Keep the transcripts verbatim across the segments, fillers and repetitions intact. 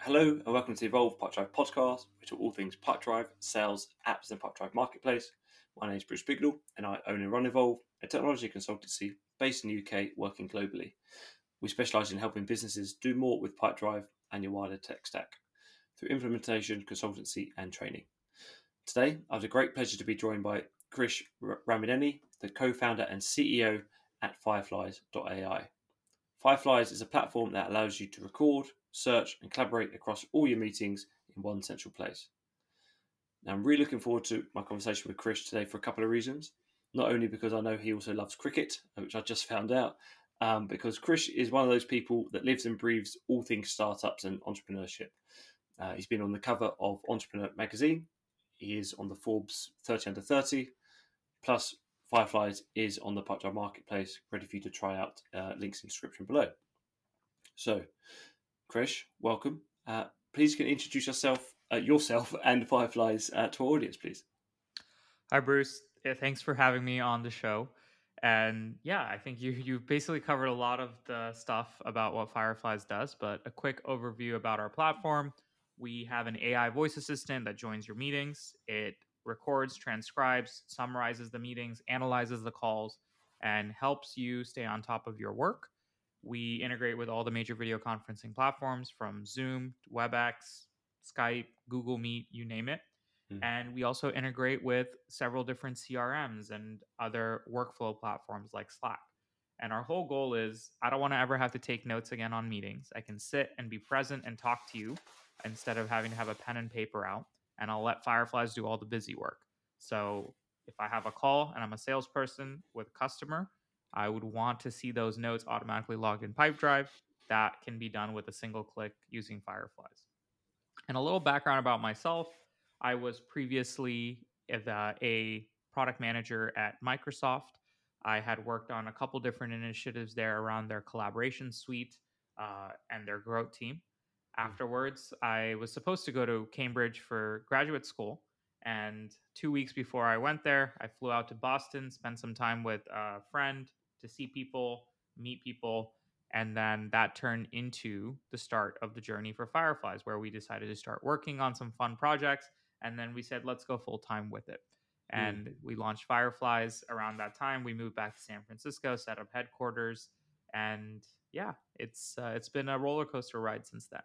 Hello and welcome to the Evolve Pipedrive podcast, which are all things Pipedrive, sales, apps, and Pipedrive marketplace. My name is Bruce Bignell, and I own and run Evolve, a technology consultancy based in the U K, working globally. We specialise in helping businesses do more with Pipedrive and your wider tech stack through implementation, consultancy, and training. Today, I have the great pleasure to be joined by Krish Ramadeni, the co-founder and C E O at Fireflies dot A I. Fireflies is a platform that allows you to record, search, and collaborate across all your meetings in one central place. Now, I'm really looking forward to my conversation with Krish today for a couple of reasons. Not only because I know he also loves cricket, which I just found out, um, because Krish is one of those people that lives and breathes all things startups and entrepreneurship. Uh, he's been on the cover of Entrepreneur magazine. He is on the Forbes thirty under thirty. Plus, Fireflies is on the Pipedrive marketplace, ready for you to try out. Uh, links in the description below. So, Krish, welcome. Uh, please can you introduce yourself, uh, yourself and Fireflies uh, to our audience, please. Hi, Bruce. Yeah, thanks for having me on the show. And yeah, I think you you basically covered a lot of the stuff about what Fireflies does, but a quick overview about our platform. We have an A I voice assistant that joins your meetings. It records, transcribes, summarizes the meetings, analyzes the calls, and helps you stay on top of your work. We integrate with all the major video conferencing platforms from Zoom, WebEx, Skype, Google Meet, you name it. And we also integrate with several different C R Ms and other workflow platforms like Slack. And our whole goal is I don't want to ever have to take notes again on meetings. I can sit and be present and talk to you instead of having to have a pen and paper out. And I'll let Fireflies do all the busy work. So if I have a call and I'm a salesperson with a customer, I would want to see those notes automatically logged in Pipedrive. That can be done with a single click using Fireflies. And a little background about myself. I was previously a, a product manager at Microsoft. I had worked on a couple different initiatives there around their collaboration suite uh, and their growth team. Afterwards, I was supposed to go to Cambridge for graduate school. And two weeks before I went there, I flew out to Boston, spent some time with a friend to see people, meet people, and then that turned into the start of the journey for Fireflies, where we decided to start working on some fun projects. And then we said, let's go full time with it. And mm. we launched Fireflies around that time. We moved back to San Francisco, set up headquarters. And yeah, it's uh, it's been a roller coaster ride since then.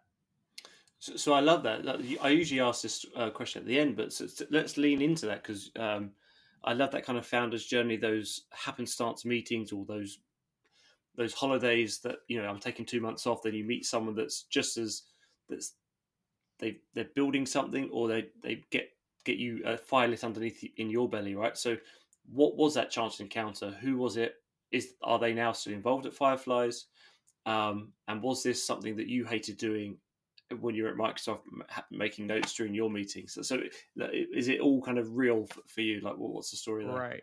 So, so I love that. I usually ask this uh, question at the end, but so, so let's lean into that because um, I love that kind of founder's journey, those happenstance meetings, all those those holidays that, you know, I'm taking two months off, then you meet someone that's just as that's they they're building something, or they they get get you a fire lit underneath in your belly, right? So what was that chance encounter? Who was it? Is are they now still involved at Fireflies? Um, and was this something that you hated doing when you were at Microsoft, making notes during your meetings? So, so is it all kind of real for you? Like, what's the story there? Right.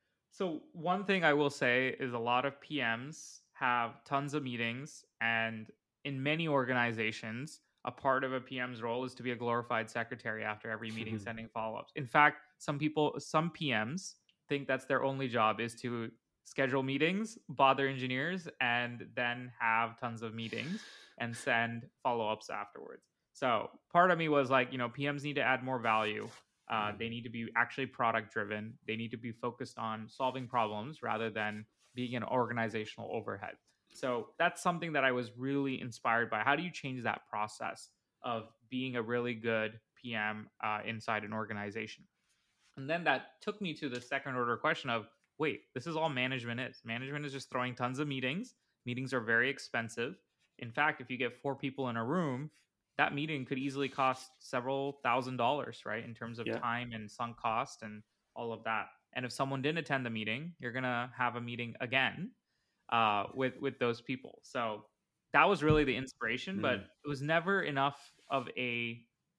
So one thing I will say is a lot of P Ms have tons of meetings, and in many organizations, a part of a P M's role is to be a glorified secretary after every meeting, sending follow-ups. In fact, some people, some P Ms think that's their only job is to schedule meetings, bother engineers, and then have tons of meetings and send follow-ups afterwards. So part of me was like, you know, P Ms need to add more value. Uh, they need to be actually product driven. They need to be focused on solving problems rather than being an organizational overhead. So that's something that I was really inspired by. How do you change that process of being a really good P M uh, inside an organization? And then that took me to the second order question of, wait, this is all management is. Management is just throwing tons of meetings. Meetings are very expensive. In fact, if you get four people in a room, that meeting could easily cost several thousand dollars, right? In terms of Yeah. time and sunk cost and all of that. And if someone didn't attend the meeting, you're gonna have a meeting again uh, with with those people. So that was really the inspiration, but Mm. it was never enough of a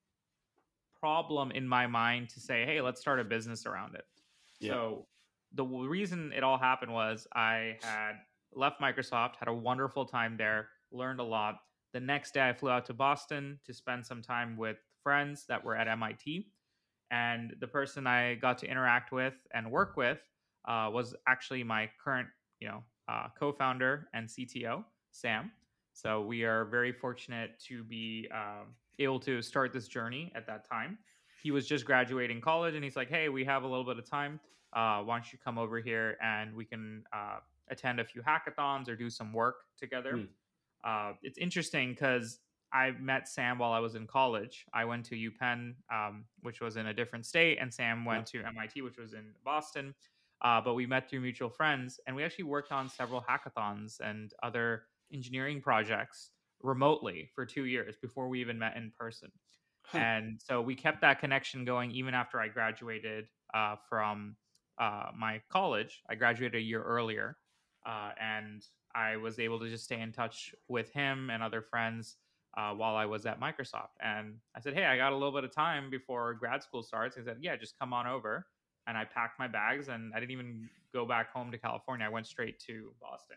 problem in my mind to say, hey, let's start a business around it. Yeah. So the w- reason it all happened was I had left Microsoft, had a wonderful time there, learned a lot. The next day, I flew out to Boston to spend some time with friends that were at M I T. And the person I got to interact with and work with uh, was actually my current, you know, uh, co-founder and C T O, Sam. So we are very fortunate to be um, able to start this journey at that time. He was just graduating college, and he's like, "Hey, we have a little bit of time. Uh, why don't you come over here and we can uh, attend a few hackathons or do some work together?" Mm. Uh, it's interesting because I met Sam while I was in college. I went to UPenn, um, which was in a different state, and Sam Yeah. went to M I T, which was in Boston. Uh, but we met through mutual friends, and we actually worked on several hackathons and other engineering projects remotely for two years before we even met in person. Huh. And so we kept that connection going even after I graduated uh, from uh, my college. I graduated a year earlier, uh, and I was able to just stay in touch with him and other friends uh, while I was at Microsoft. And I said, "Hey, I got a little bit of time before grad school starts." He said, "Yeah, just come on over." And I packed my bags, and I didn't even go back home to California. I went straight to Boston.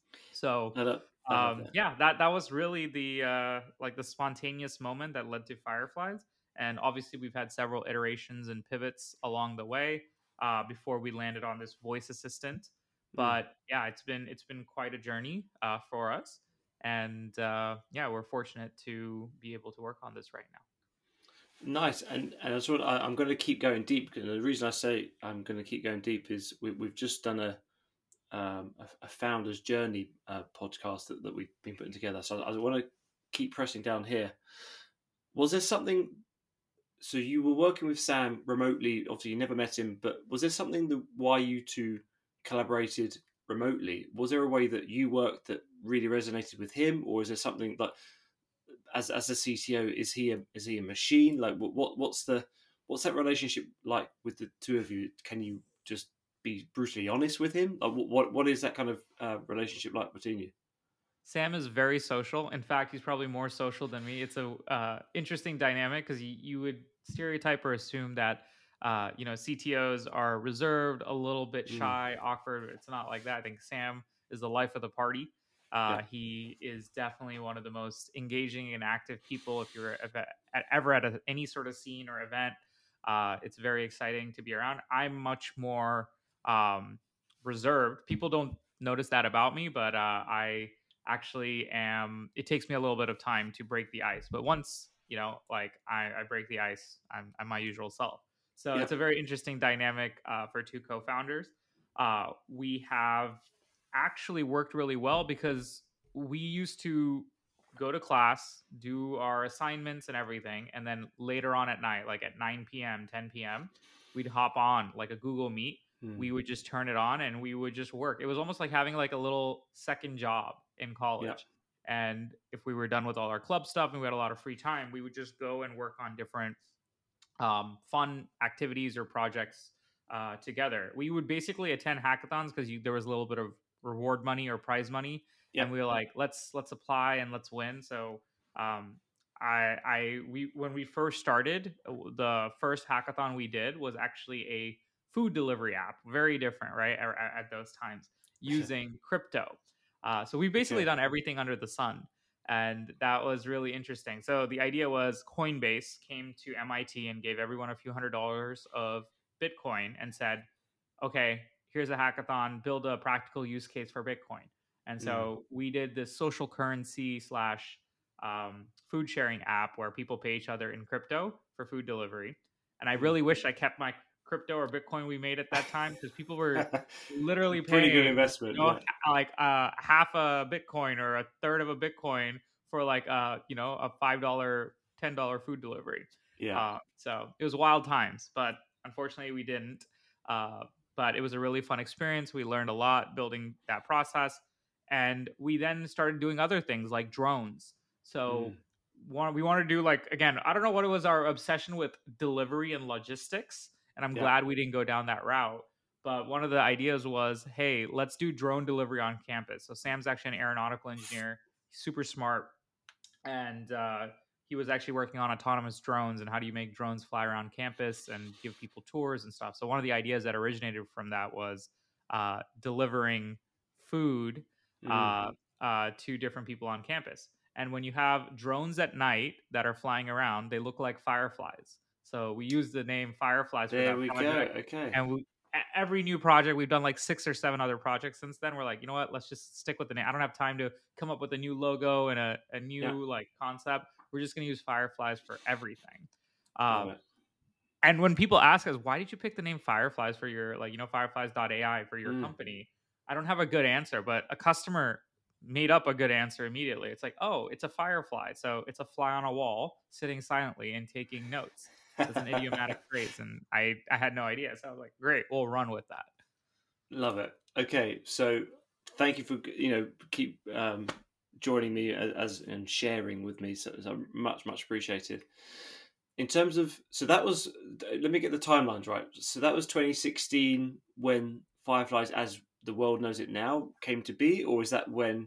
So I love, I love um, that. yeah, that that was really the uh, like the spontaneous moment that led to Fireflies. And obviously, we've had several iterations and pivots along the way uh, before we landed on this voice assistant. Mm. But yeah, it's been it's been quite a journey uh, for us, and uh, yeah, we're fortunate to be able to work on this right now. Nice, and and I sort of, I, I'm going to keep going deep. And the reason I say I'm going to keep going deep is we, we've just done a um, a, a founder's journey uh, podcast that, that we've been putting together. So I, I want to keep pressing down here. Was there something? So you were working with Sam remotely. Obviously, you never met him, but was there something that why you two collaborated remotely? Was there a way that you worked that really resonated with him, or is there something like as as a C T O, is he a is he a machine? Like what, what what's the what's that relationship like with the two of you? Can you just be brutally honest with him? Like what what, what is that kind of uh, relationship like between you? Sam is very social. In fact, he's probably more social than me. It's a uh, interesting dynamic because you, you would stereotype or assume that uh, you know C T Os are reserved, a little bit Mm, shy, awkward. It's not like that. I think Sam is the life of the party. yeah, Uh, he is definitely one of the most engaging and active people. If you're ev- at, ever at a, any sort of scene or event, uh, it's very exciting to be around. I'm much more um, reserved. People don't notice that about me, but uh, I actually am it takes me a little bit of time to break the ice, but once you know like i, I break the ice, I'm, I'm my usual self. So yeah, it's a very interesting dynamic uh, for two co-founders. Uh, we have actually worked really well because we used to go to class, do our assignments and everything, and then later on at night, like at nine p.m, ten p.m, we'd hop on like a Google Meet. mm, We would just turn it on and we would just work. It was almost like having like a little second job in yeah, college. And if we were done with all our club stuff and we had a lot of free time, we would just go and work on different um, fun activities or projects uh, together. We would basically attend hackathons because there was a little bit of reward money or prize money, yeah. and we were like, let's let's apply and let's win. So um, I I we when we first started, uh, the first hackathon we did was actually a food delivery app, very different, right? At, at those times, using crypto. Uh, so we've basically Okay. done everything under the sun, and that was really interesting. So the idea was Coinbase came to M I T and gave everyone a few hundred dollars of Bitcoin and said, "Okay, here's a hackathon, build a practical use case for Bitcoin." And Mm. so we did this social currency slash um, food sharing app where people pay each other in crypto for food delivery. And I Mm. really wish I kept my crypto or Bitcoin we made at that time because people were literally Pretty good paying, investment, you know, yeah. ha- like uh, half a Bitcoin or a third of a Bitcoin for like uh, you know, a five dollar, ten dollar food delivery. Yeah. Uh, so it was wild times, but unfortunately we didn't. Uh, but it was a really fun experience. We learned a lot building that process, and we then started doing other things like drones. So Mm. one, we want to do like again, I don't know what it was our obsession with delivery and logistics, and I'm Yeah. glad we didn't go down that route. But one of the ideas was, hey, let's do drone delivery on campus. So Sam's actually an aeronautical engineer, super smart, and uh, he was actually working on autonomous drones and how do you make drones fly around campus and give people tours and stuff. So one of the ideas that originated from that was uh, delivering food Mm. uh, uh, to different people on campus. And when you have drones at night that are flying around, they look like fireflies. So we use the name Fireflies for There that we go. project, Okay. and we every new project, we've done like six or seven other projects since then. We're like, you know what? Let's just stick with the name. I don't have time to come up with a new logo and a, a Yeah. new like concept. We're just going to use Fireflies for everything. Love Um, it. and when people ask us, why did you pick the name Fireflies for your, like, you know, fireflies dot A I for your Mm. company? I don't have a good answer, but a customer made up a good answer immediately. It's like, oh, it's a firefly. So it's a fly on a wall sitting silently and taking notes. That's an idiomatic phrase. And I, I had no idea. So I was like, great, we'll run with that. Love it. Okay. So thank you for, you know, keep um, joining me as, as and sharing with me. So, so much, much appreciated. In terms of, so that was, let me get the timelines right. So that was twenty sixteen when Fireflies, as the world knows it now, came to be, or is that when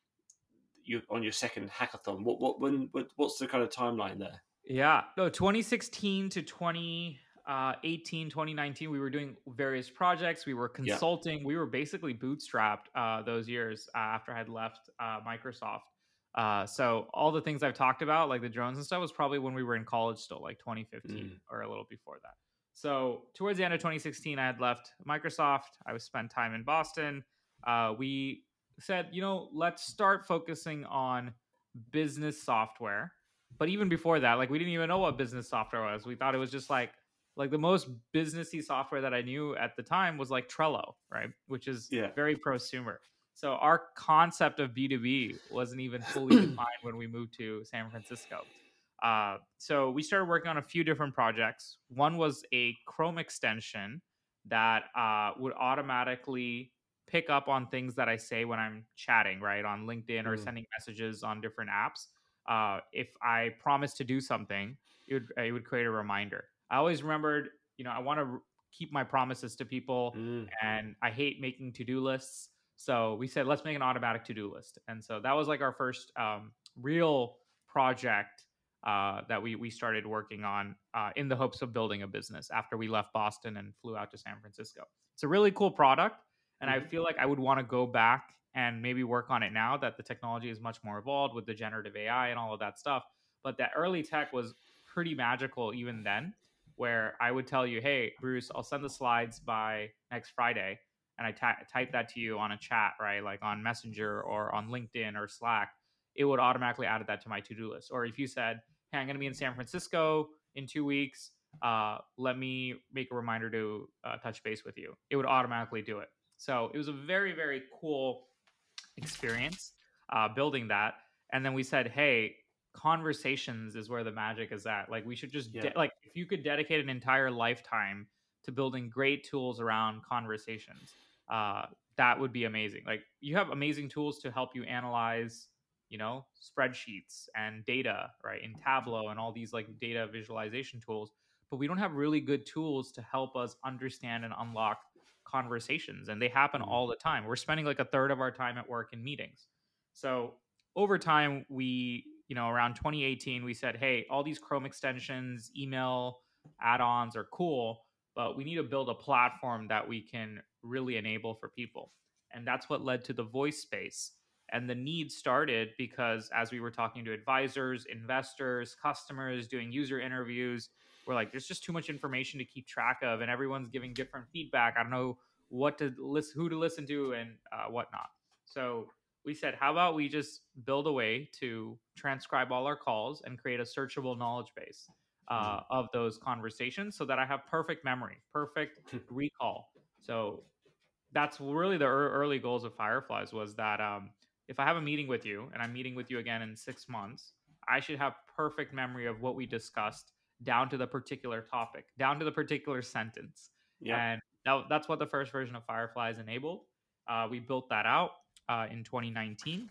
you on your second hackathon? What what when what, what's the kind of timeline there? Yeah. No, twenty sixteen to twenty eighteen, twenty nineteen, we were doing various projects. We were Yeah. consulting. We were basically bootstrapped uh, those years uh, after I had left uh, Microsoft. Uh, so all the things I've talked about, like the drones and stuff, was probably when we were in college still, like twenty fifteen Mm. or a little before that. So towards the end of twenty sixteen, I had left Microsoft. I was spent time in Boston. Uh, we said, you know, let's start focusing on business software. But even before that, like we didn't even know what business software was. We thought it was just like like the most businessy software that I knew at the time was like Trello, right? Which is Yeah. very prosumer. So our concept of B two B wasn't even fully defined when we moved to San Francisco. Uh, so we started working on a few different projects. One was a Chrome extension that uh, would automatically pick up on things that I say when I'm chatting, right, on LinkedIn or Mm. sending messages on different apps. Uh, if I promised to do something, it would it would create a reminder. I always remembered, you know, I want to r- keep my promises to people, Mm. and I hate making to do lists. So we said, let's make an automatic to do list. And so that was like our first um, real project uh, that we we started working on uh, in the hopes of building a business after we left Boston and flew out to San Francisco. It's a really cool product, and I Mhm. feel like I would want to go back and maybe work on it now that the technology is much more evolved with the generative A I and all of that stuff. But that early tech was pretty magical even then, where I would tell you, hey, Bruce, I'll send the slides by next Friday. And I ta- type that to you on a chat, right? Like on Messenger or on LinkedIn or Slack, it would automatically add that to my to do list. Or if you said, hey, I'm going to be in San Francisco in two weeks, uh, let me make a reminder to uh, touch base with you, it would automatically do it. So it was a very, very cool experience uh, building that. And then we said, hey, conversations is where the magic is at. Like we should just Yeah. de- like if you could dedicate an entire lifetime to building great tools around conversations, uh, that would be amazing. Like you have amazing tools to help you analyze, you know, spreadsheets and data, right, in Tableau and all these like data visualization tools. But we don't have really good tools to help us understand and unlock conversations, and they happen Mm. all the time. We're spending like a third of our time at work in meetings. So over time, we, you know, around twenty eighteen, we said, hey, all these Chrome extensions, email add-ons are cool, but we need to build a platform that we can really enable for people. And that's what led to the voice space. And the need started because as we were talking to advisors, investors, customers, doing user interviews, we're like, there's just too much information to keep track of, and everyone's giving different feedback. I don't know what to listen, who to listen to, and uh, whatnot. So we said, how about we just build a way to transcribe all our calls and create a searchable knowledge base uh, Mm. of those conversations, so that I have perfect memory, perfect recall. So that's really the early goals of Fireflies, was that um, if I have a meeting with you and I'm meeting with you again in six months, I should have perfect memory of what we discussed down to the particular topic, down to the particular sentence. Yeah. And that, that's what the first version of Fireflies enabled. Uh, we built that out uh, in twenty nineteen.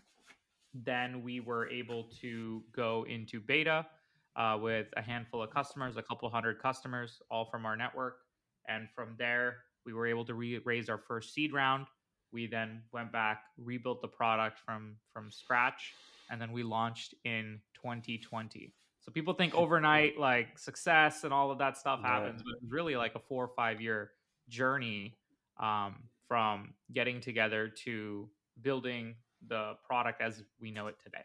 Then we were able to go into beta uh, with a handful of customers, a couple hundred customers, all from our network. And from there, we were able to re- raise our first seed round. We then went back, rebuilt the product from from scratch, and then we launched in twenty twenty. So people think overnight like success and all of that stuff No. happens, but it's really like a four or five year journey um, from getting together to building the product as we know it today.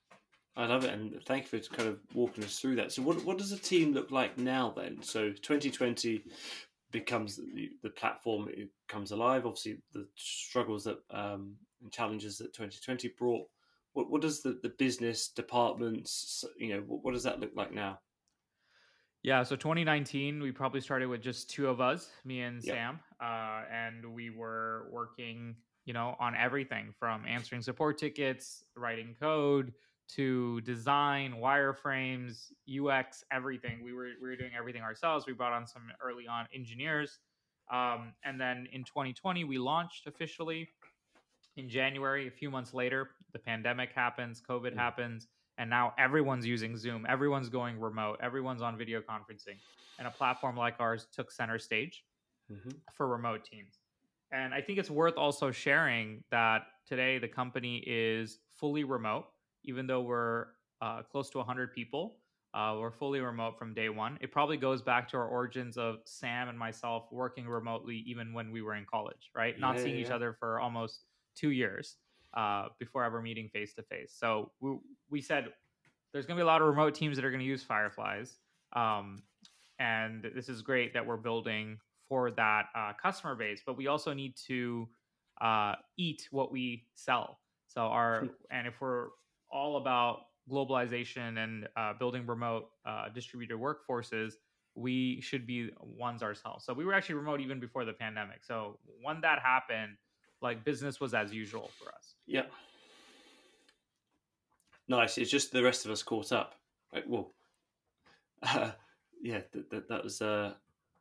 I love it, and thank you for kind of walking us through that. So, what what does the team look like now then? So, twenty twenty, becomes the, the platform, it comes alive. Obviously, the struggles that um, and challenges that twenty twenty brought. What what does the, the business departments, you know, what, what does that look like now? Yeah, so twenty nineteen, we probably started with just two of us, me and Yeah. Sam, uh, and we were working, you know, on everything from answering support tickets, writing code, to design, wireframes, U X, everything. We were we were doing everything ourselves. We brought on some early on engineers, um, and then in twenty twenty, we launched officially in January. A few months later, the pandemic happens, COVID Mm. happens, and now everyone's using Zoom. Everyone's going remote. Everyone's on video conferencing. And a platform like ours took center stage Mm-hmm. for remote teams. And I think it's worth also sharing that today the company is fully remote, even though we're uh, close to one hundred people. Uh, we're fully remote from day one. It probably goes back to our origins of Sam and myself working remotely even when we were in college, right? Yeah, Not seeing yeah, each yeah. other for almost two years uh, before ever meeting face to face. So we, we said there's going to be a lot of remote teams that are going to use Fireflies. Um, and this is great that we're building for that uh, customer base, but we also need to uh, eat what we sell. So our and if we're all about globalization and uh, building remote uh, distributed workforces, we should be ones ourselves. So we were actually remote even before the pandemic. So when that happened, like business was as usual for us. Yeah. Nice. It's just the rest of us caught up. Right. Well, uh, yeah, that, that, that was, uh,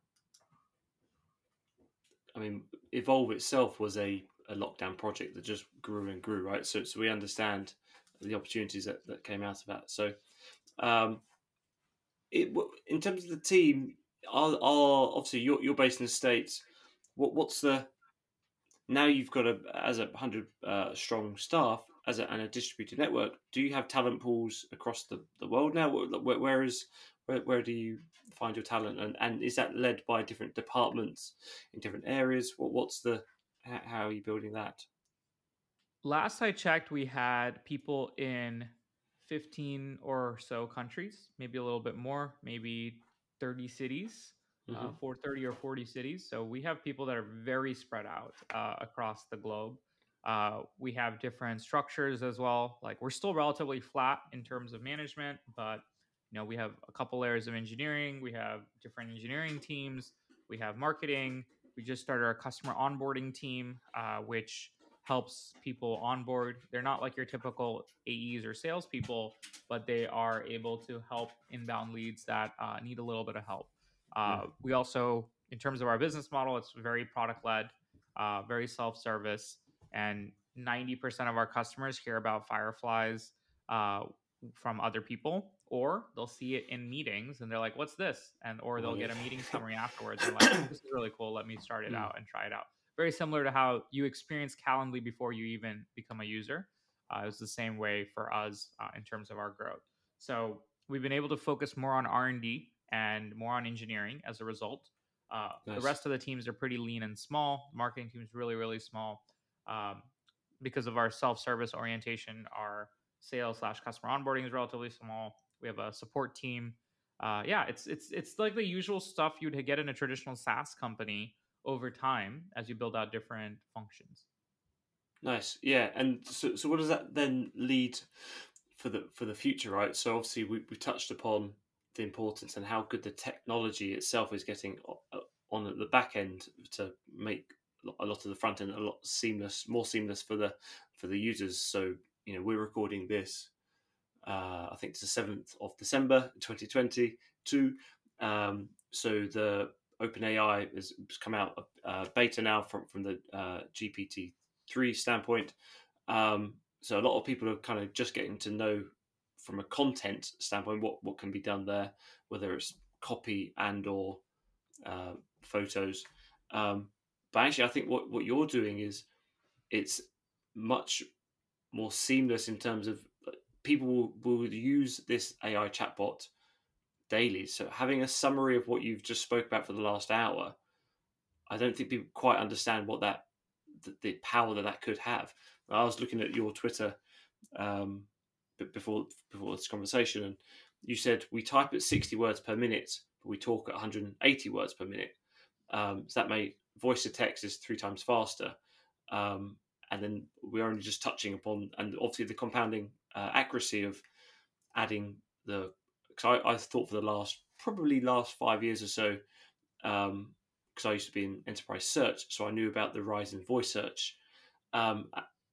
I mean, Evolve itself was a, a lockdown project that just grew and grew, right? So, so we understand the opportunities that, that came out of that. So, um, it, in terms of the team, are, are obviously you're, you're based in the States. What, what's the, now you've got a, as a hundred uh, strong staff, as a, and a distributed network, do you have talent pools across the, the world now? Where, where is where, where do you find your talent, and, and is that led by different departments in different areas? What what's the how, how are you building that? Last I checked, we had people in fifteen or so countries, maybe a little bit more, maybe thirty cities, uh, Mm-hmm. for thirty or forty cities. So we have people that are very spread out uh, across the globe. Uh, we have different structures as well. Like we're still relatively flat in terms of management, but you know we have a couple layers of engineering. We have different engineering teams. We have marketing. We just started our customer onboarding team, uh, which helps people onboard. They're not like your typical A Es or salespeople, but they are able to help inbound leads that uh, need a little bit of help. Uh, we also, in terms of our business model, it's very product led, uh, very self service, and ninety percent of our customers hear about Fireflies uh, from other people, or they'll see it in meetings and they're like, "What's this?" And or they'll get a meeting summary afterwards and like, "This is really cool. Let me start it Mm. out and try it out." Very similar to how you experience Calendly before you even become a user. Uh, it was the same way for us uh, in terms of our growth. So we've been able to focus more on R and D and more on engineering as a result. Uh, the Nice. rest of the teams are pretty lean and small. Marketing team is really, really small. Um, because of our self-service orientation, our sales slash customer onboarding is relatively small. We have a support team. Uh, yeah, it's it's it's like the usual stuff you'd get in a traditional SaaS company over time as you build out different functions. Nice. Yeah. And so, so what does that then lead for the for the future, right? So obviously we we touched upon the importance and how good the technology itself is getting on the back end to make a lot of the front end a lot seamless, more seamless for the for the users. So you know we're recording this. Uh, I think it's the seventh of December, twenty twenty-two. Um, so the OpenAI has come out uh, beta now from from the uh, G P T three standpoint. Um, so a lot of people are kind of just getting to know from a content standpoint what, what can be done there, whether it's copy and or uh, photos. Um, but actually, I think what, what you're doing is it's much more seamless in terms of people will, will use this A I chatbot daily. So having a summary of what you've just spoke about for the last hour, I don't think people quite understand what that the, the power that that could have. I was looking at your Twitter um, before before this conversation, and you said we type at sixty words per minute, but we talk at one hundred eighty words per minute. Um, so that made voice to text is three times faster. Um, and then we're only just touching upon, and obviously the compounding uh, accuracy of adding the, because I, I thought for the last, probably last five years or so, um, because I used to be in enterprise search, so I knew about the rise in voice search. Um,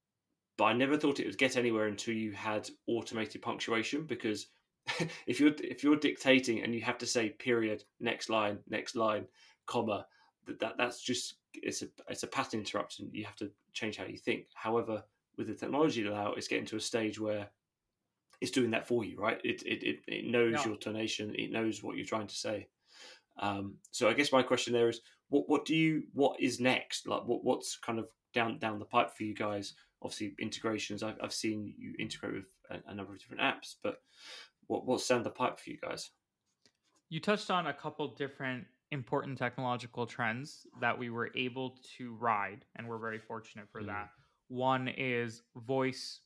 but I never thought it would get anywhere until you had automated punctuation, because if you're if you're dictating and you have to say period, next line, next line, comma, that, that that's just it's a it's a pattern interruption. You have to change how you think. However, with the technology now, it's getting to a stage where it's doing that for you, right? It it it, it knows Yeah. your tonation, it knows what you're trying to say. Um, so I guess my question there is, what what do you what is next? Like what what's kind of down down the pipe for you guys? Obviously, integrations. I've I've seen you integrate with a, a number of different apps, but what what's down the pipe for you guys? You touched on a couple different important technological trends that we were able to ride, and we're very fortunate for Mm. that. One is voice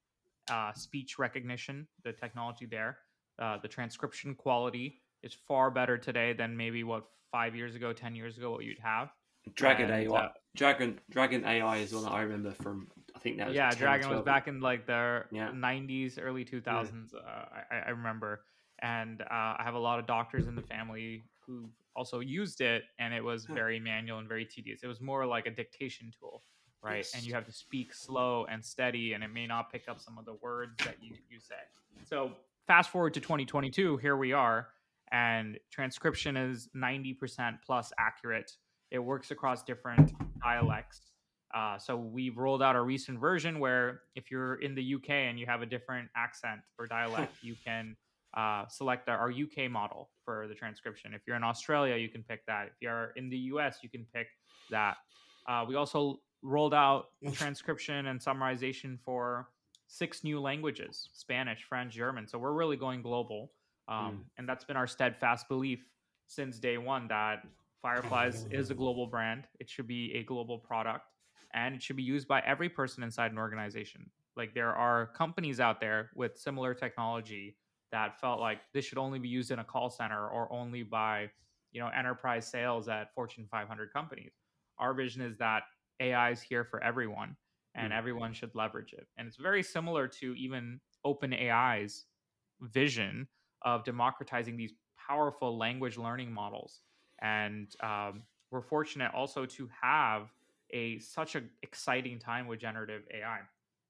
uh, speech recognition, the technology there. Uh, the transcription quality is far better today than maybe what five years ago, ten years ago, what you'd have. Dragon And A I, uh, Dragon Dragon A I is one that I remember from. I think that was yeah, ten or Dragon was twelve. back in like the Yeah, nineties, early two thousands. Uh, I, I remember, and uh, I have a lot of doctors in the family who also used it, and it was very manual and very tedious. It was more like a dictation tool, right? yes. And you have to speak slow and steady, and it may not pick up some of the words that you you say. So fast forward to twenty twenty-two, here we are, and transcription is ninety percent plus accurate. It works across different dialects. Uh, so we've rolled out a recent version where if you're in the U K and you have a different accent or dialect, you can uh, select our, our U K model for the transcription. If you're in Australia, you can pick that. If you're in the U S, you can pick that. Uh, we also rolled out transcription and summarization for six new languages: Spanish, French, German. So we're really going global. Um, Mm. and that's been our steadfast belief since day one that Fireflies is a global brand. It should be a global product, and it should be used by every person inside an organization. Like there are companies out there with similar technology that felt like this should only be used in a call center or only by, you know, enterprise sales at Fortune five hundred companies. Our vision is that A I is here for everyone and Mm. everyone should leverage it. And it's very similar to even OpenAI's vision of democratizing these powerful language learning models. And um, we're fortunate also to have a such an exciting time with generative A I.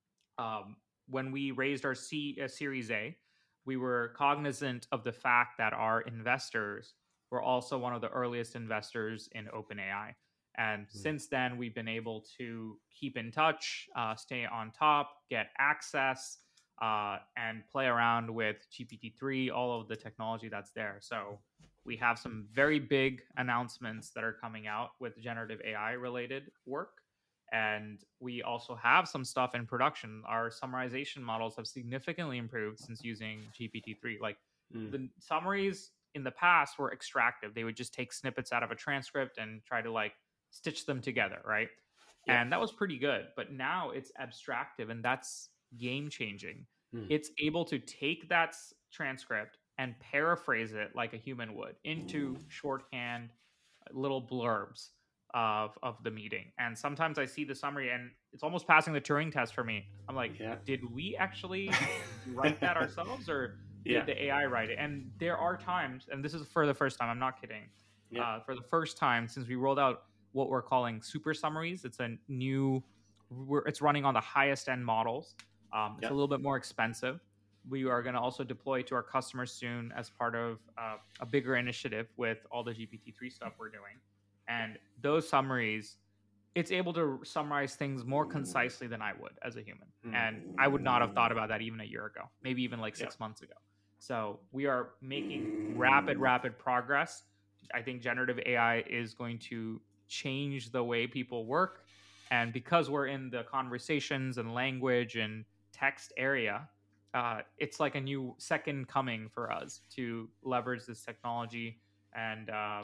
Um, when we raised our C, uh, Series A, we were cognizant of the fact that our investors were also one of the earliest investors in OpenAI. And Mm. since then, we've been able to keep in touch, uh, stay on top, get access, uh, and play around with G P T three, all of the technology that's there. So we have some very big announcements that are coming out with generative A I related work. And we also have some stuff in production. Our summarization models have significantly improved since using G P T three. Like Mm. the summaries in the past were extractive. They would just take snippets out of a transcript and try to like stitch them together, right? Yep. And that was pretty good. But now it's abstractive, and that's game changing. Mm. It's able to take that s- transcript and paraphrase it like a human would into shorthand little blurbs of of the meeting. And sometimes I see the summary and it's almost passing the Turing test for me. I'm like, Yeah. did we actually write that ourselves, or did Yeah. the A I write it? And there are times, and this is for the first time, I'm not kidding. Yeah. Uh, for the first time since we rolled out what we're calling super summaries, it's a new, we're, it's running on the highest end models. Um, it's Yeah. a little bit more expensive. We are going to also deploy to our customers soon as part of uh, a bigger initiative with all the G P T three stuff we're doing. And those summaries, it's able to summarize things more concisely than I would as a human. Mm. And I would not have thought about that even a year ago, maybe even like six Yeah. months ago. So we are making rapid, rapid progress. I think generative A I is going to change the way people work. And because we're in the conversations and language and text area, uh, it's like a new second coming for us to leverage this technology and uh,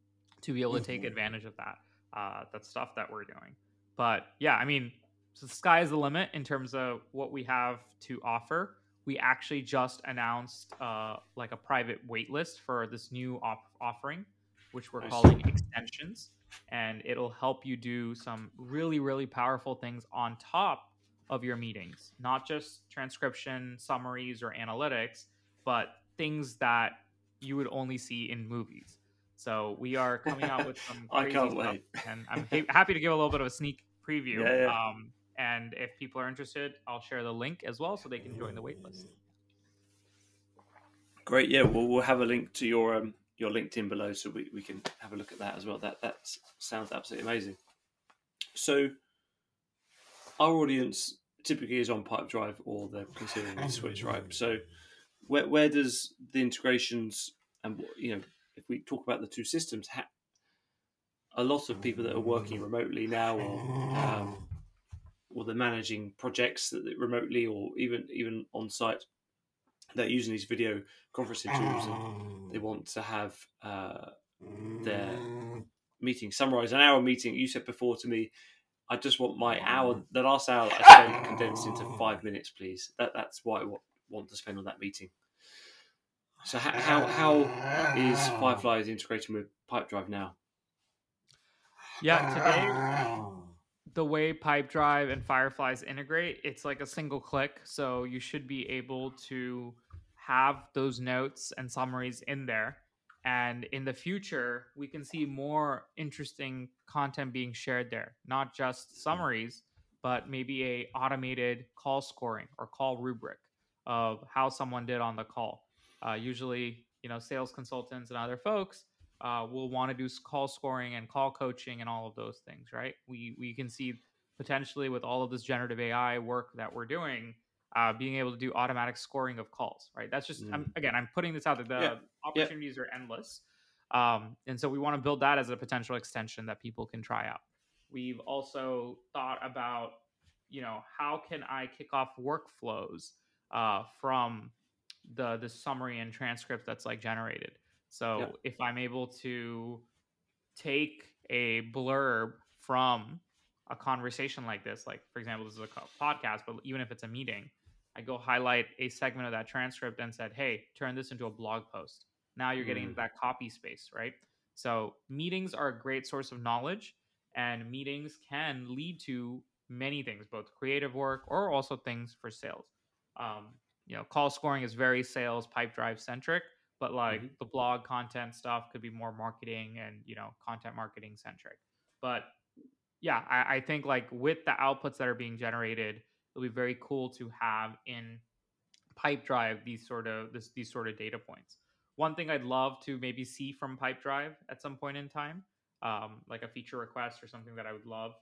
to be able to take advantage of that uh, that stuff that we're doing. But yeah, I mean, so the sky is the limit in terms of what we have to offer. We actually just announced uh, like a private wait list for this new op- offering. which we're Nice. calling extensions. And it'll help you do some really, really powerful things on top of your meetings, not just transcription, summaries, or analytics, but things that you would only see in movies. So we are coming out with some I crazy can't stuff, wait. and I'm ha- happy to give a little bit of a sneak preview. Yeah, yeah. Um, and if people are interested, I'll share the link as well so they can join the waitlist. Great. Yeah, well, we'll have a link to your um, your LinkedIn below, so we, we can have a look at that as well. That that sounds absolutely amazing. So, our audience typically is on Pipedrive or they're considering a switch, right? So, where where does the integrations and you know, if we talk about the two systems, ha- a lot of people that are working remotely now, or um, or they're managing projects that remotely, or even even on site, they're using these video conferencing tools, and they want to have uh, their meeting summarized. An hour meeting, you said before to me, I just want my hour, the last hour I spent condensed into five minutes, please. That that's what I want, want to spend on that meeting. So how how is Fireflies integrating with Pipedrive now? Yeah, today the way Pipedrive and Fireflies integrate, it's like a single click. So you should be able to have those notes and summaries in there. And in the future, we can see more interesting content being shared there, not just summaries, but maybe a automated call scoring or call rubric of how someone did on the call. Uh, usually, you know, sales consultants and other folks uh, will want to do call scoring and call coaching and all of those things, right? We we can see potentially with all of this generative A I work that we're doing, uh, being able to do automatic scoring of calls, right? That's just Mm. I'm, again, I'm putting this out there. The Yeah. opportunities yeah. are endless, um, and so we want to build that as a potential extension that people can try out. We've also thought about, you know, how can I kick off workflows uh, from the the summary and transcript that's like generated. So Yeah. if I'm able to take a blurb from a conversation like this, like for example, this is a podcast, but even if it's a meeting, I go highlight a segment of that transcript and said, hey, turn this into a blog post. Now you're getting Mm. into that copy space, right? So meetings are a great source of knowledge, and meetings can lead to many things, both creative work or also things for sales. Um, you know, call scoring is very sales Pipedrive centric, but like Mm-hmm. the blog content stuff could be more marketing and, you know, content marketing centric. But yeah, I, I think like with the outputs that are being generated, it'll be very cool to have in Pipedrive these sort of this these sort of data points. One thing I'd love to maybe see from Pipedrive at some point in time, um, like a feature request or something that I would love,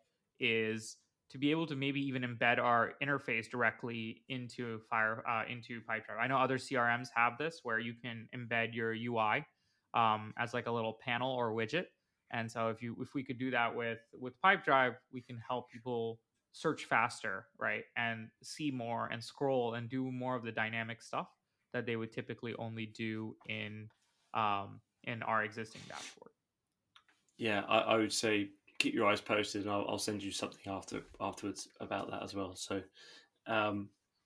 is to be able to maybe even embed our interface directly into Fire uh, into Pipedrive. I know other C R Ms have this where you can embed your U I um, as like a little panel or widget. And so if you if we could do that with with Pipedrive, we can help people search faster, right? And see more and scroll and do more of the dynamic stuff that they would typically only do in um, in our existing dashboard. Yeah, I, I would say keep your eyes posted, and I'll, I'll send you something after afterwards about that as well. So, um,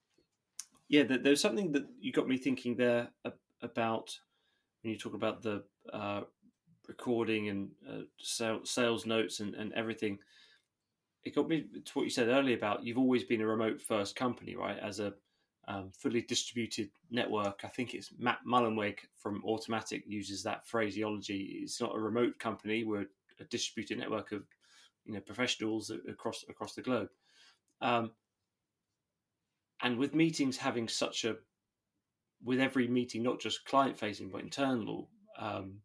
yeah, there, there's something that you got me thinking there about when you talk about the uh, recording and uh, sales, sales notes and, and everything. It got me to what you said earlier about you've always been a remote first company, right? As a um, fully distributed network. I think it's Matt Mullenweg from Automatic uses that phraseology. It's not a remote company; we're a distributed network of you know professionals across across the globe. Um, and with meetings having such a, with every meeting not just client facing but internal, um,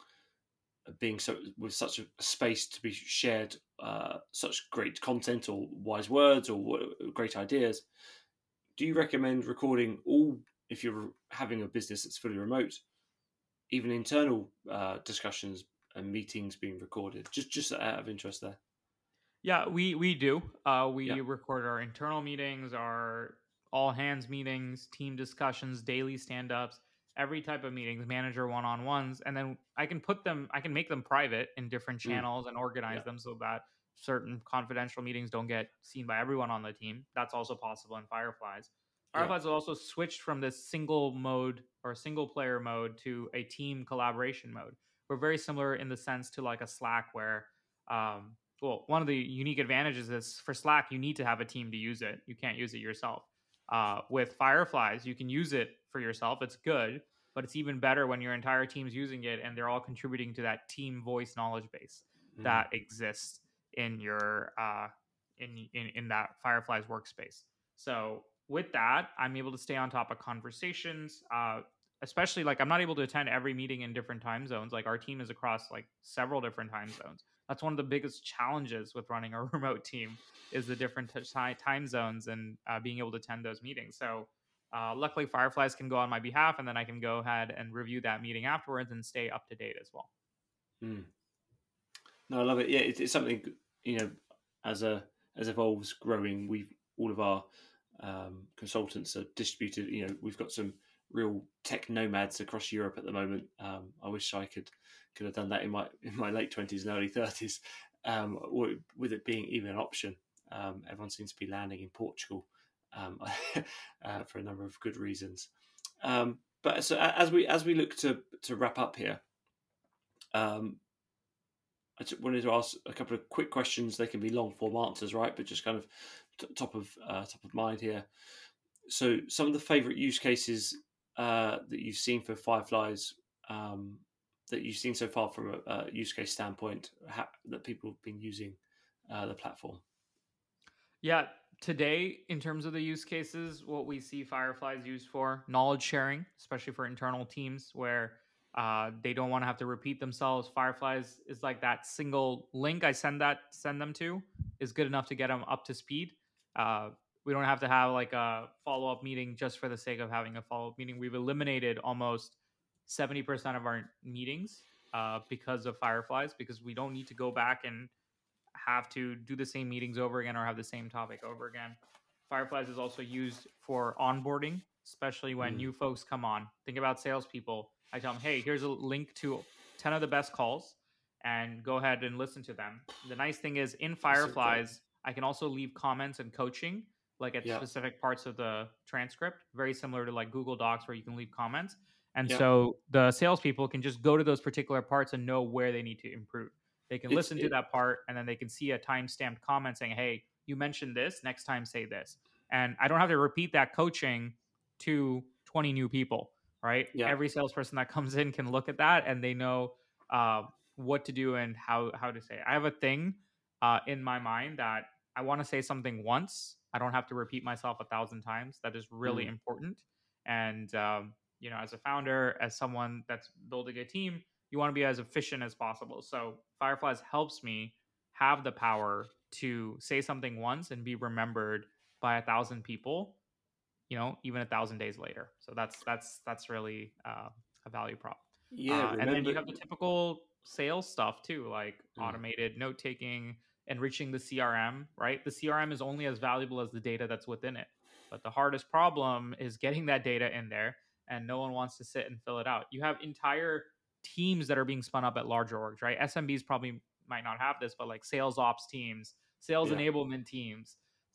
being so with such a space to be shared, uh, such great content or wise words or great ideas. Do you recommend recording all, if you're having a business that's fully remote, even internal uh, discussions and meetings being recorded? Just just out of interest there. Yeah, we we do. Uh, we Yeah. record our internal meetings, our all hands meetings, team discussions, daily stand ups, every type of meetings, manager one on ones, and then I can put them, I can make them private in different Mm. channels and organize Yeah. them so that certain confidential meetings don't get seen by everyone on the team. That's also possible in Fireflies. Fireflies Yeah. have also switched from this single mode or single player mode to a team collaboration mode, we're very similar in the sense to like a Slack where, um, well, one of the unique advantages is for Slack, you need to have a team to use it. You can't use it yourself. Uh, with Fireflies, you can use it for yourself. It's good, but it's even better when your entire team's using it and they're all contributing to that team voice knowledge base Mm. that exists in your uh, in, in in that Fireflies workspace. So with that, I'm able to stay on top of conversations. Uh, especially like I'm not able to attend every meeting in different time zones. Like our team is across like several different time zones. That's one of the biggest challenges with running a remote team is the different t- time zones and uh, being able to attend those meetings. So uh, luckily, Fireflies can go on my behalf, and then I can go ahead and review that meeting afterwards and stay up to date as well. Mm. No, I love it. Yeah, it, it's something, you know, as a as Evolve's growing, we've all of our um, consultants are distributed. You know, we've got some real tech nomads across Europe at the moment. Um, I wish I could could have done that in my in my late twenties and early thirties, um, or with it being even an option. Um, everyone seems to be landing in Portugal um, uh, for a number of good reasons. Um, but so as we as we look to to wrap up here. Um, I just wanted to ask a couple of quick questions. They can be long form answers, right? But just kind of t- top of uh, top of mind here. So, some of the favourite use cases uh, that you've seen for Fireflies um, that you've seen so far from a, a use case standpoint ha- that people have been using uh, the platform. Yeah, today in terms of the use cases, what we see Fireflies used for knowledge sharing, especially for internal teams where uh, they don't want to have to repeat themselves. Fireflies is like that single link I send that send them to is good enough to get them up to speed. Uh, we don't have to have like a follow up meeting just for the sake of having a follow up meeting. We've eliminated almost seventy percent of our meetings uh, because of Fireflies because we don't need to go back and have to do the same meetings over again or have the same topic over again. Fireflies is also used for onboarding, especially when Mm. new folks come on. Think about salespeople. I tell them, hey, here's a link to ten of the best calls and go ahead and listen to them. The nice thing is in Fireflies, I can also leave comments and coaching, like at Yeah. specific parts of the transcript, very similar to like Google Docs where you can leave comments. And Yeah. so the salespeople can just go to those particular parts and know where they need to improve. They can It's- listen to it- that part and then they can see a time-stamped comment saying, hey, you mentioned this, next time say this. And I don't have to repeat that coaching to twenty new people, right? Yeah. Every salesperson that comes in can look at that and they know uh, what to do and how, how to say it. I have a thing uh, in my mind that I want to say something once. I don't have to repeat myself a thousand times. That is really Mm. important. And, um, you know, as a founder, as someone that's building a team, you want to be as efficient as possible. So Fireflies helps me have the power to say something once and be remembered by a thousand people, you know, even a thousand days later. So that's that's that's really uh, a value prop. Yeah. Uh, and then Remember. you have the typical sales stuff too, like Mm. automated note taking, enriching the C R M. Right, the C R M is only as valuable as the data that's within it. But the hardest problem is getting that data in there, and no one wants to sit and fill it out. You have entire teams that are being spun up at larger orgs, right? S M Bs probably might not have this, but like sales ops teams, sales Yeah. enablement teams.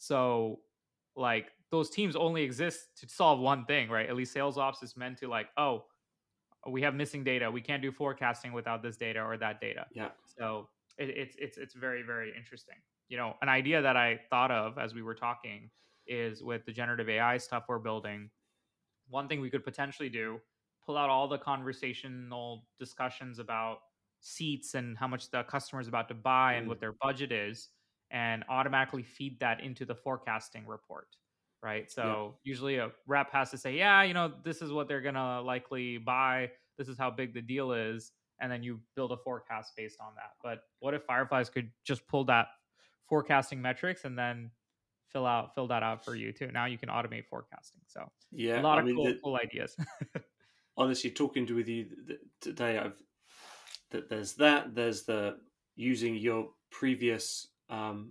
So like those teams only exist to solve one thing, right? At least sales ops is meant to like, oh, we have missing data. We can't do forecasting without this data or that data. Yeah. So it, it's it's it's very very interesting. You know, an idea that I thought of as we were talking is with the generative A I stuff we're building. One thing we could potentially do, pull out all the conversational discussions about seats and how much the customer is about to buy and Mm. what their budget is, and automatically feed that into the forecasting report, right? So Yeah. usually a rep has to say, yeah, you know, this is what they're going to likely buy. This is how big the deal is. And then you build a forecast based on that. But what if Fireflies could just pull that forecasting metrics and then fill out fill that out for you too? Now you can automate forecasting. So a Yeah. lot I of mean, cool the, cool ideas. honestly, talking to with you th- today, I've that there's that there's the using your previous um,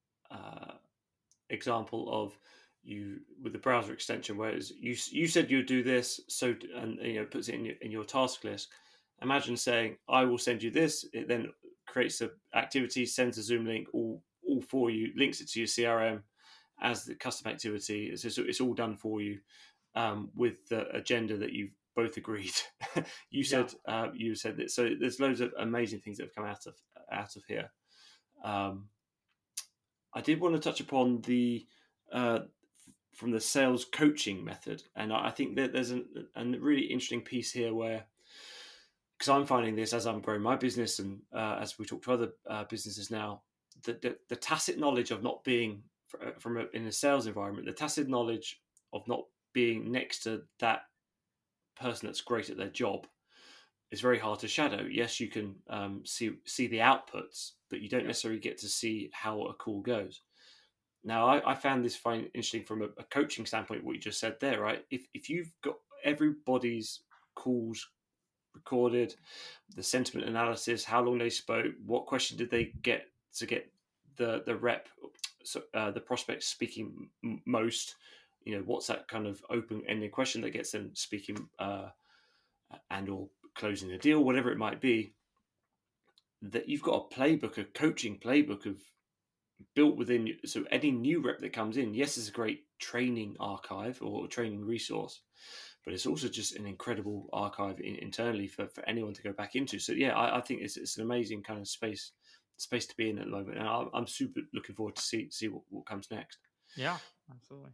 uh, example of you with the browser extension, whereas you you said you'd do this, so and you know puts it in your, in your task list. Imagine saying, "I will send you this." It then creates the activity, sends a Zoom link, all all for you, links it to your C R M as the custom activity. It's just, it's all done for you um, with the agenda that you've both agreed. you Yeah. said uh, you said that. So there's loads of amazing things that have come out of out of here. Um, I did want to touch upon the uh, from the sales coaching method, and I think that there's a, a really interesting piece here where, because I'm finding this as I'm growing my business and uh, as we talk to other uh, businesses now, the, the the tacit knowledge of not being from a, in a sales environment, the tacit knowledge of not being next to that person that's great at their job is very hard to shadow. Yes, you can um, see see the outputs, but you don't Yeah. necessarily get to see how a call goes. Now, I, I found this fine interesting from a, a coaching standpoint. What you just said there, right? If if you've got everybody's calls recorded, the sentiment analysis, how long they spoke, what question did they get to get the the rep, so uh, the prospect speaking m- most. You know, what's that kind of open-ended question that gets them speaking uh, and or closing a deal, whatever it might be. That you've got a playbook, a coaching playbook of built within. So any new rep that comes in, yes, it's a great training archive or training resource, but it's also just an incredible archive in, internally for, for anyone to go back into. So yeah, I, I think it's, it's an amazing kind of space space to be in at the moment, and I'm, I'm super looking forward to see see what, what comes next. Yeah, absolutely.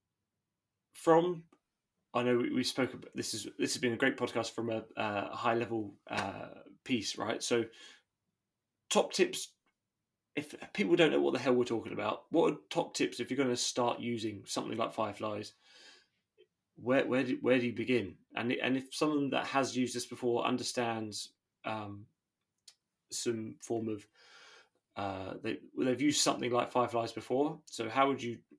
From I know we, we spoke about this is this has been a great podcast from a, a high level uh, piece, right? So top tips. If people don't know what the hell we're talking about, what are top tips if you're going to start using something like Fireflies? Where where do, where do you begin? And and if someone that has used this before understands um, some form of uh, they they've used something like Fireflies before, so how would you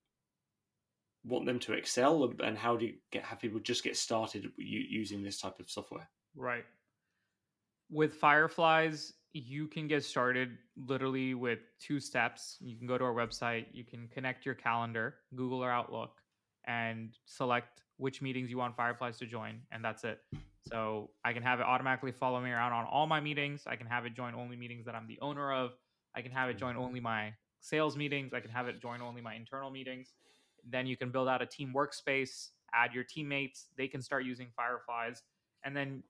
want them to excel, and how do you get have people just get started using this type of software? Right. With Fireflies, you can get started literally with two steps. You can go to our website, you can connect your calendar, Google or Outlook, and select which meetings you want Fireflies to join, and that's it. So I can have it automatically follow me around on all my meetings. I can have it join only meetings that I'm the owner of. I can have it join only my sales meetings. I can have it join only my internal meetings. Then you can build out a team workspace, add your teammates. They can start using Fireflies. And then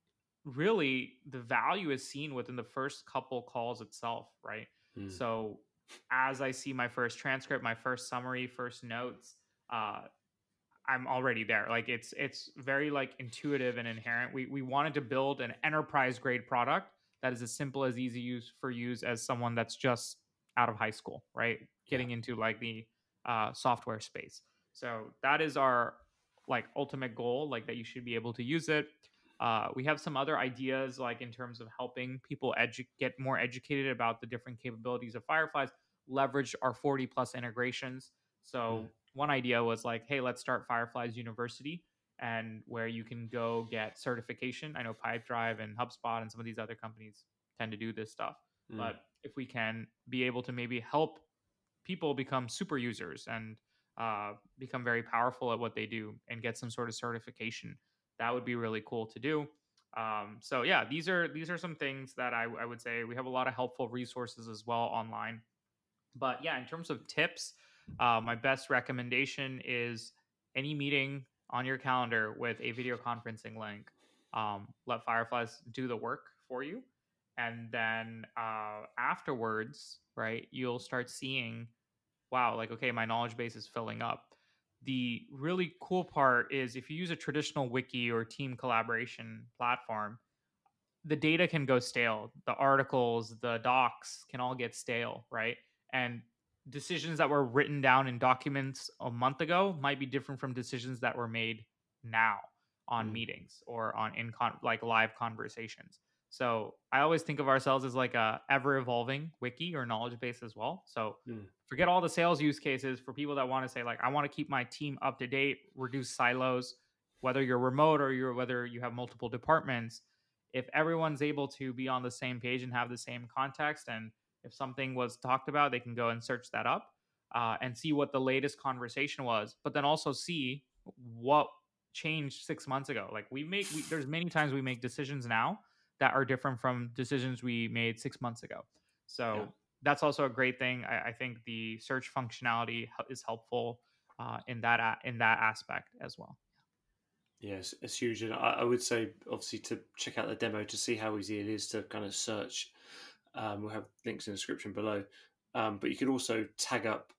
really the value is seen within the first couple calls itself, right? Mm. So as I see my first transcript, my first summary, first notes, uh, I'm already there. Like it's it's very like intuitive and inherent. We we wanted to build an enterprise grade product that is as simple as easy use for use as someone that's just out of high school, right? Getting Yeah. into like the uh, software space. So that is our like ultimate goal, like that you should be able to use it. Uh, we have some other ideas, like in terms of helping people edu- get more educated about the different capabilities of Fireflies, leverage our forty plus integrations. Mm. So one idea was like, hey, let's start Fireflies University, and where you can go get certification. I know Pipedrive and HubSpot and some of these other companies tend to do this stuff. Mm. But if we can be able to maybe help people become super users and uh, become very powerful at what they do and get some sort of certification, that would be really cool to do. Um, so yeah, these are these are some things that I, I would say. We have a lot of helpful resources as well online. But yeah, in terms of tips, uh, my best recommendation is any meeting on your calendar with a video conferencing link. Um, let Fireflies do the work for you. And then uh, afterwards, right, you'll start seeing, wow, like, okay, my knowledge base is filling up. The really cool part is if you use a traditional wiki or team collaboration platform, the data can go stale. The articles, the docs can all get stale, right? And decisions that were written down in documents a month ago might be different from decisions that were made now on Mm. meetings or on in con- like live conversations. So I always think of ourselves as like a ever evolving wiki or knowledge base as well. So Mm. forget all the sales use cases for people that want to say like, I want to keep my team up to date, reduce silos, whether you're remote or you're whether you have multiple departments. If everyone's able to be on the same page and have the same context, and if something was talked about, they can go and search that up uh, and see what the latest conversation was, but then also see what changed six months ago. Like we make, we, there's many times we make decisions now that are different from decisions we made six months ago. So Yeah. that's also a great thing. I, I think the search functionality is helpful uh, in that a- in that aspect as well. Yes, it's huge. And I, I would say, obviously, to check out the demo to see how easy it is to kind of search. Um, we'll have links in the description below. Um, but you could also tag up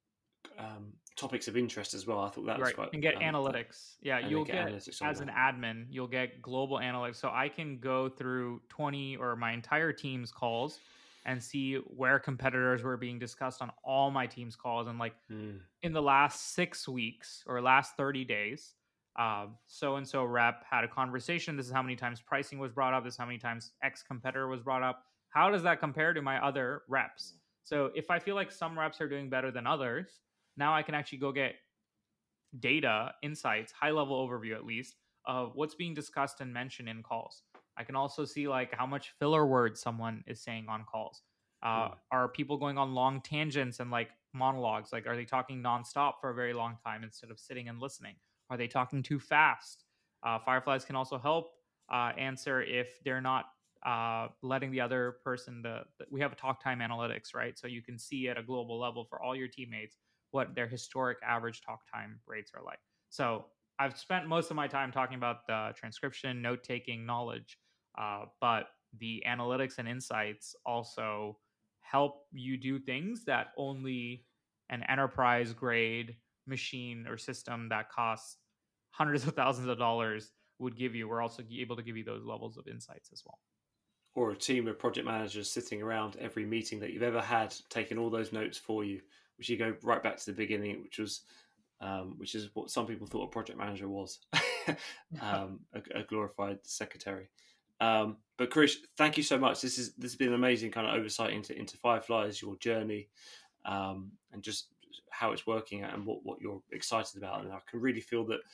um, topics of interest as well. I thought that was Right. quite, And get um, that, analytics. Yeah, and then you'll get get, analytics on as there. an admin, you'll get global analytics. So I can go through twenty or my entire team's calls and see where competitors were being discussed on all my team's calls. And like Mm. in the last six weeks or last thirty days, um, so and so rep had a conversation. This is how many times pricing was brought up. This is how many times X competitor was brought up. How does that compare to my other reps? So if I feel like some reps are doing better than others, now I can actually go get data, insights, high level overview at least of what's being discussed and mentioned in calls. I can also see like how much filler words someone is saying on calls. Uh, Mm. are people going on long tangents and like monologues? Like, are they talking nonstop for a very long time instead of sitting and listening? Are they talking too fast? Uh, Fireflies can also help uh, answer if they're not uh, letting the other person. The, the we have a talk time analytics, right? So you can see at a global level for all your teammates what their historic average talk time rates are like. So I've spent most of my time talking about the transcription, note taking, knowledge, uh, but the analytics and insights also help you do things that only an enterprise grade machine or system that costs hundreds of thousands of dollars would give you. We're also able to give you those levels of insights as well. Or a team of project managers sitting around every meeting that you've ever had, taking all those notes for you, which you go right back to the beginning, which was, um, which is what some people thought a project manager was, um, a, a glorified secretary. Um, but Krish, thank you so much. This is this has been an amazing kind of oversight into into Fireflies, your journey, um, and just how it's working and what, what you're excited about. And I can really feel that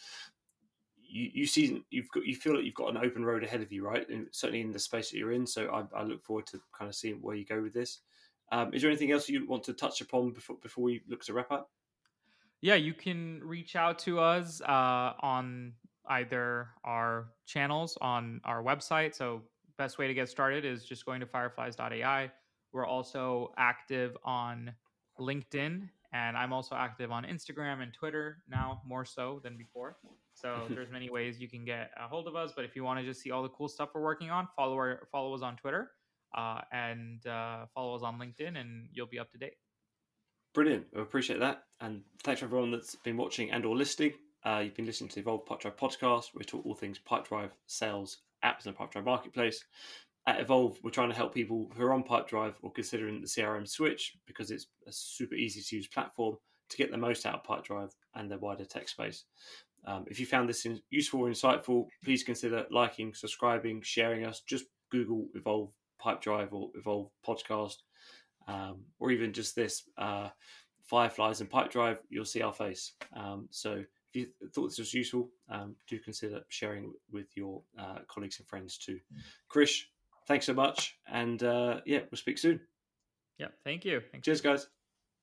you, you see you've got you feel that you've got an open road ahead of you, right? And certainly in the space that you're in. So I, I look forward to kind of seeing where you go with this. Um, is there anything else you want to touch upon before before we look to wrap up? Yeah, you can reach out to us uh, on either our channels on our website. So best way to get started is just going to fireflies dot A I. We're also active on LinkedIn, and I'm also active on Instagram and Twitter now, more so than before. So there's many ways you can get a hold of us. But if you want to just see all the cool stuff we're working on, follow our follow us on Twitter uh, and uh, follow us on LinkedIn, and you'll be up to date. Brilliant. I appreciate that. And thanks for everyone that's been watching and or listening. Uh, you've been listening to the Evolve Pipedrive podcast. We talk all things Pipedrive, sales, apps, and Pipedrive marketplace. At Evolve, we're trying to help people who are on Pipedrive or considering the C R M switch because it's a super easy to use platform to get the most out of Pipedrive and the wider tech space. Um, if you found this useful or insightful, please consider liking, subscribing, sharing us. Just Google Evolve Pipedrive or Evolve podcast. Um, or even just this uh, Fireflies and Pipedrive, you'll see our face. Um, so if you thought this was useful, um, do consider sharing with your uh, colleagues and friends too. Krish, thanks so much. And uh, yeah, we'll speak soon. Yeah, thank you. Thanks. Cheers, guys.